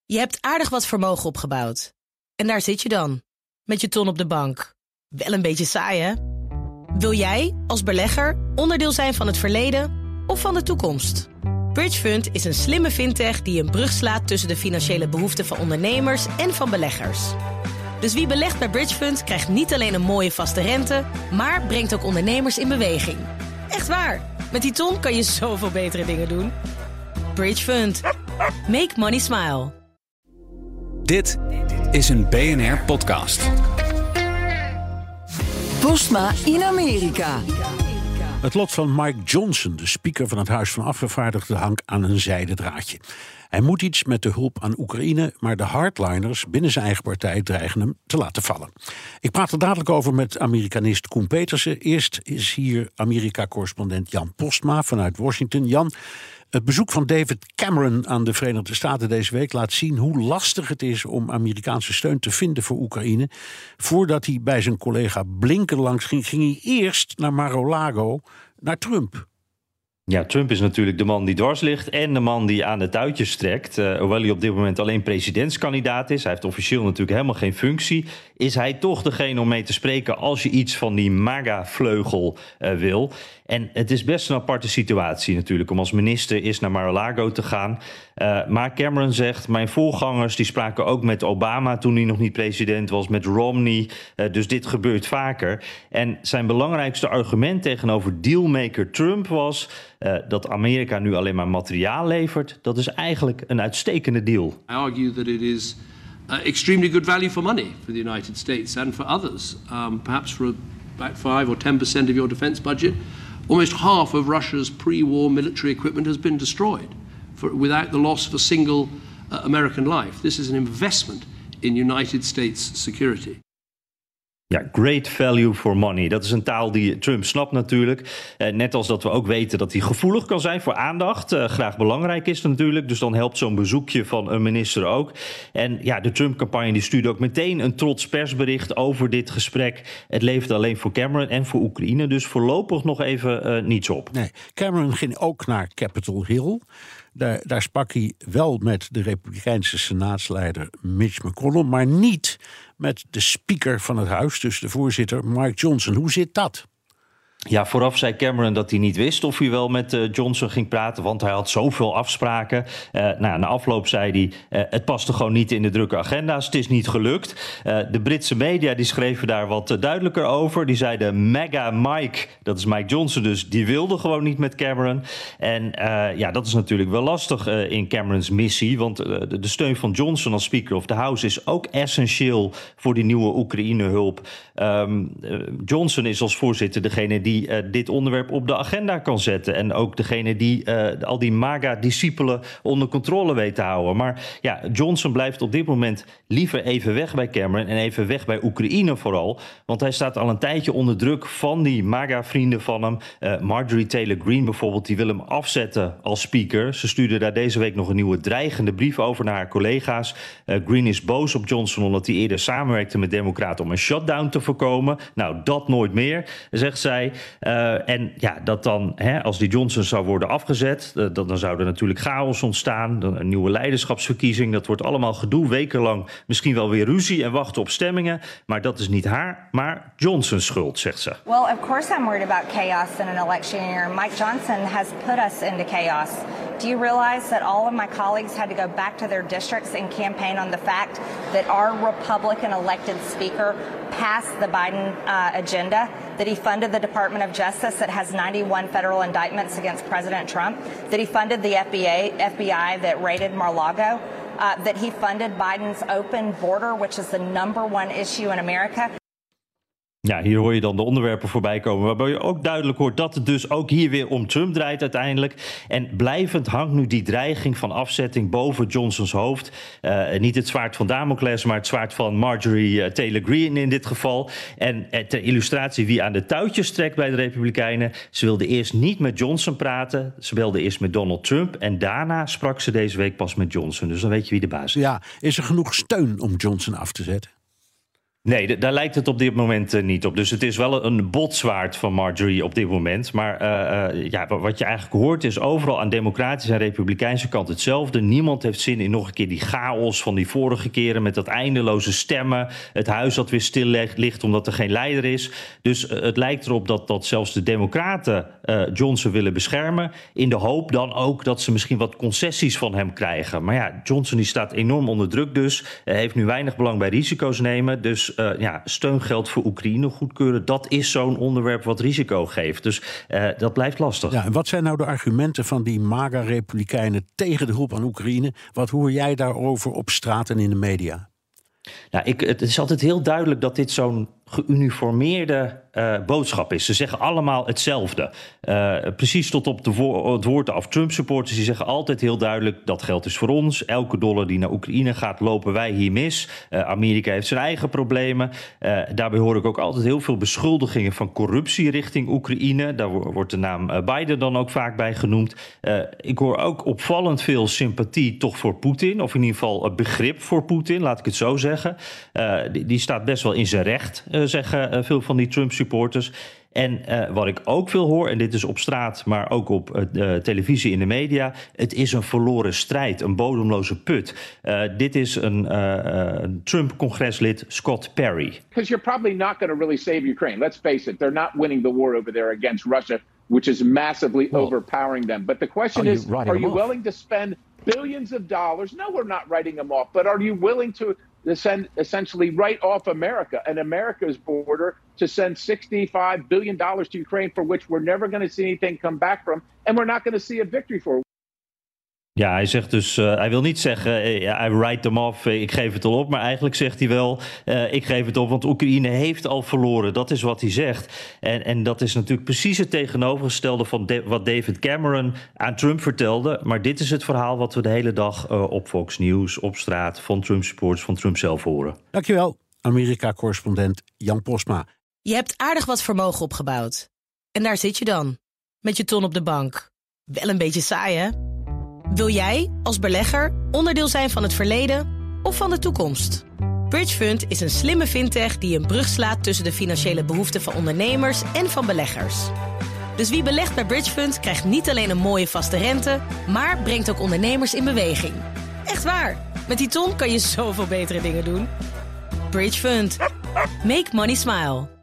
Je hebt aardig wat vermogen opgebouwd. En daar zit je dan, met je ton op de bank. Wel een beetje saai, hè? Wil jij, als belegger, onderdeel zijn van het verleden of van de toekomst? Bridgefund is een slimme fintech die een brug slaat tussen de financiële behoeften van ondernemers en van beleggers. Dus wie belegt bij Bridgefund krijgt niet alleen een mooie vaste rente, maar brengt ook ondernemers in beweging. Echt waar, met die ton kan je zoveel betere dingen doen. Bridgefund. Make money smile. Dit is een BNR-podcast. Postma in Amerika. Het lot van Mike Johnson, de speaker van het Huis van Afgevaardigden, hangt aan een zijden draadje. Hij moet iets met de hulp aan Oekraïne, maar de hardliners binnen zijn eigen partij dreigen hem te laten vallen. Ik praat er dadelijk over met Amerikanist Koen Petersen. Eerst is hier Amerika-correspondent Jan Postma vanuit Washington. Jan, het bezoek van David Cameron aan de Verenigde Staten deze week laat zien hoe lastig het is om Amerikaanse steun te vinden voor Oekraïne. Voordat hij bij zijn collega Blinken langs ging hij eerst naar Mar-a-Lago, naar Trump. Ja, Trump is natuurlijk de man die dwars ligt en de man die aan de touwtjes trekt. Hoewel hij op dit moment alleen presidentskandidaat is, hij heeft officieel natuurlijk helemaal geen functie, is hij toch degene om mee te spreken als je iets van die MAGA-vleugel wil. En het is best een aparte situatie natuurlijk om als minister eerst naar Mar-a-Lago te gaan. Maar Cameron zegt, mijn voorgangers die spraken ook met Obama toen hij nog niet president was, met Romney. Dus dit gebeurt vaker. En zijn belangrijkste argument tegenover dealmaker Trump was dat Amerika nu alleen maar materiaal levert. Dat is eigenlijk een uitstekende deal. I argue that it is extremely good value for money for the United States and for others. Perhaps for about 5 or 10% of your defense budget. Almost half of Russia's pre-war military equipment has been destroyed without the loss of a single American life. This is an investment in United States security. Ja, great value for money. Dat is een taal die Trump snapt natuurlijk. Net als dat we ook weten dat hij gevoelig kan zijn voor aandacht. Graag belangrijk is natuurlijk. Dus dan helpt zo'n bezoekje van een minister ook. En ja, de Trump-campagne die stuurde ook meteen een trots persbericht over dit gesprek. Het levert alleen voor Cameron en voor Oekraïne. Dus voorlopig nog even niets op. Nee, Cameron ging ook naar Capitol Hill. Daar sprak hij wel met de Republikeinse senaatsleider Mitch McConnell, maar niet met de speaker van het huis, dus de voorzitter Mike Johnson. Hoe zit dat? Ja, vooraf zei Cameron dat hij niet wist of hij wel met Johnson ging praten, want hij had zoveel afspraken. Na afloop zei hij, het paste gewoon niet in de drukke agenda's, het is niet gelukt. De Britse media die schreven daar wat duidelijker over. Die zeiden Mega Mike, dat is Mike Johnson dus, die wilde gewoon niet met Cameron. En ja, dat is natuurlijk wel lastig in Camerons missie, want de steun van Johnson als Speaker of the House is ook essentieel voor die nieuwe Oekraïne-hulp. Johnson is als voorzitter degene die dit onderwerp op de agenda kan zetten. En ook degene die al die MAGA-discipelen onder controle weet te houden. Maar ja, Johnson blijft op dit moment liever even weg bij Cameron en even weg bij Oekraïne vooral. Want hij staat al een tijdje onder druk van die MAGA-vrienden van hem. Marjorie Taylor Greene bijvoorbeeld, die wil hem afzetten als speaker. Ze stuurde daar deze week nog een nieuwe dreigende brief over naar haar collega's. Greene is boos op Johnson omdat hij eerder samenwerkte met democraten om een shutdown te voorkomen. Nou, dat nooit meer, zegt zij. En ja, dat dan, als die Johnson zou worden afgezet, dan zou er natuurlijk chaos ontstaan. Dan een nieuwe leiderschapsverkiezing. Dat wordt allemaal gedoe, wekenlang misschien wel weer ruzie en wachten op stemmingen. Maar dat is niet haar, maar Johnson's schuld, zegt ze. Well, of course I'm worried about chaos in an election year. Mike Johnson has put us into chaos. Do you realize that all of my colleagues had to go back to their districts and campaign on the fact that our Republican elected speaker passed the Biden agenda, that he funded the Department of Justice that has 91 federal indictments against President Trump, that he funded the FBI that raided Mar-a-Lago, that he funded Biden's open border, which is the #1 issue in America. Ja, hier hoor je dan de onderwerpen voorbij komen, waarbij je ook duidelijk hoort dat het dus ook hier weer om Trump draait uiteindelijk. En blijvend hangt nu die dreiging van afzetting boven Johnsons hoofd. Niet het zwaard van Damocles, maar het zwaard van Marjorie Taylor Greene in dit geval. En ter illustratie wie aan de touwtjes trekt bij de Republikeinen. Ze wilde eerst niet met Johnson praten. Ze belde eerst met Donald Trump en daarna sprak ze deze week pas met Johnson. Dus dan weet je wie de baas is. Ja, is er genoeg steun om Johnson af te zetten? Nee, daar lijkt het op dit moment niet op. Dus het is wel een botzwaard van Marjorie op dit moment. Maar wat je eigenlijk hoort is overal aan democratische en republikeinse kant hetzelfde. Niemand heeft zin in nog een keer die chaos van die vorige keren met dat eindeloze stemmen. Het huis dat weer stil ligt omdat er geen leider is. Dus het lijkt erop dat zelfs de democraten Johnson willen beschermen. In de hoop dan ook dat ze misschien wat concessies van hem krijgen. Maar ja, Johnson die staat enorm onder druk dus. Heeft nu weinig belang bij risico's nemen. Dus steungeld voor Oekraïne goedkeuren, dat is zo'n onderwerp wat risico geeft. Dus dat blijft lastig. Ja, en wat zijn nou de argumenten van die MAGA-republikeinen tegen de hulp aan Oekraïne? Wat hoor jij daarover op straat en in de media? Nou, het is altijd heel duidelijk dat dit zo'n geuniformeerde boodschap is. Ze zeggen allemaal hetzelfde. Precies tot op het woord af. Trump-supporters die zeggen altijd heel duidelijk, dat geld is voor ons. Elke dollar die naar Oekraïne gaat, lopen wij hier mis. Amerika heeft zijn eigen problemen. Daarbij hoor ik ook altijd heel veel beschuldigingen van corruptie richting Oekraïne. Daar wordt de naam Biden dan ook vaak bij genoemd. Ik hoor ook opvallend veel sympathie toch voor Poetin. Of in ieder geval begrip voor Poetin, laat ik het zo zeggen. Die staat best wel in zijn recht, zeggen veel van die Trump-supporters. En wat ik ook veel hoor, en dit is op straat, maar ook op televisie in de media, het is een verloren strijd, een bodemloze put. Dit is een Trump-congreslid, Scott Perry. Because you're probably not going to really save Ukraine. Let's face it, they're not winning the war over there against Russia, which is massively overpowering them. But the question is, are you willing to spend billions of dollars? No, we're not writing them off. But are you willing to essentially write off America and America's border to send $65 billion to Ukraine, for which we're never going to see anything come back from, and we're not going to see a victory for? Ja, hij zegt dus, hij wil niet zeggen, I write them off, ik geef het al op. Maar eigenlijk zegt hij wel, ik geef het op, want Oekraïne heeft al verloren. Dat is wat hij zegt. En dat is natuurlijk precies het tegenovergestelde van wat David Cameron aan Trump vertelde. Maar dit is het verhaal wat we de hele dag op Fox News, op straat, van Trump supporters, van Trump zelf horen. Dankjewel, Amerika-correspondent Jan Postma. Je hebt aardig wat vermogen opgebouwd. En daar zit je dan, met je ton op de bank. Wel een beetje saai, hè? Wil jij, als belegger, onderdeel zijn van het verleden of van de toekomst? Bridgefund is een slimme fintech die een brug slaat tussen de financiële behoeften van ondernemers en van beleggers. Dus wie belegt bij Bridgefund krijgt niet alleen een mooie vaste rente, maar brengt ook ondernemers in beweging. Echt waar, met die ton kan je zoveel betere dingen doen. Bridgefund. Make money smile.